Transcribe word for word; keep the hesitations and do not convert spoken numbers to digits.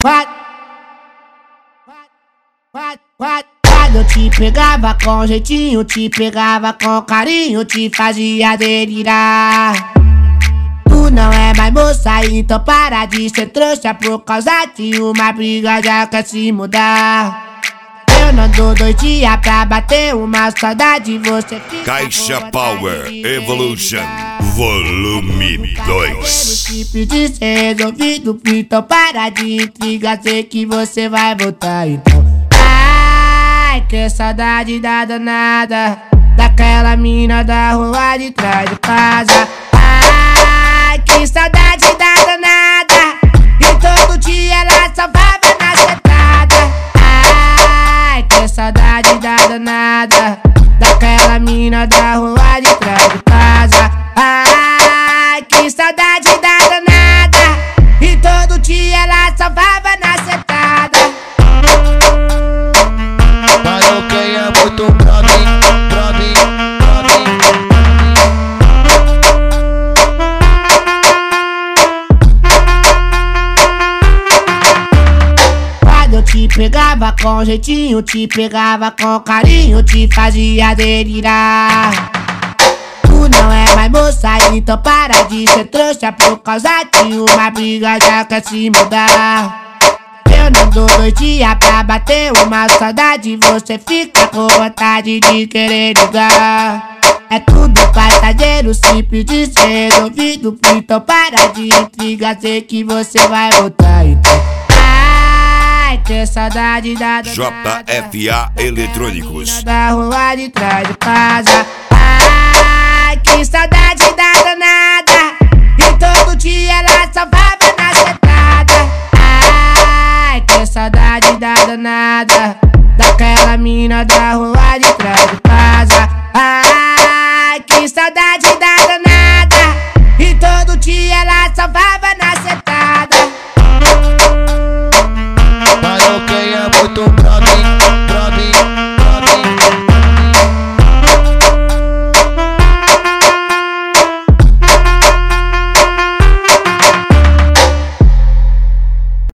Quando eu te pegava com jeitinho, te pegava com carinho, te fazia delirar. Tu não é mais moça, então para de ser trouxa. Por causa de uma briga já quer se mudar. Eu não dou dois dias pra bater uma saudade. Você fica Caixa Power Evolution Volume dois. Simples de ser resolvido, então para de intriga. Sei que você vai voltar então. Ai, que saudade da danada, daquela mina da rua de trás de casa. Ai, que saudade da danada, e todo dia ela salvava na sentada. Ai, que saudade da danada, daquela mina da rua de trás de casa. Ai, que saudade da danada, e todo dia ela salvava na sentada. Maroquei é muito pra mim, pra mim, pra mim. Quando eu te pegava com jeitinho, te pegava com carinho, te fazia delirar. Tu não é mais moça, então para de ser trouxa. Por causa de uma briga já quer se mudar. Eu não dou dois dias pra bater uma saudade. Você fica com vontade de querer ligar. É tudo passageiro, simples de ser resolvido. Então para de intriga, sei que você vai voltar então. Ai, que saudade da J F A Eletrônicos da rua de trás de casa. Ai, que saudade da danada, e todo dia ela salvava na sentada. Ai, que saudade da danada, daquela mina da rua de trás de casa.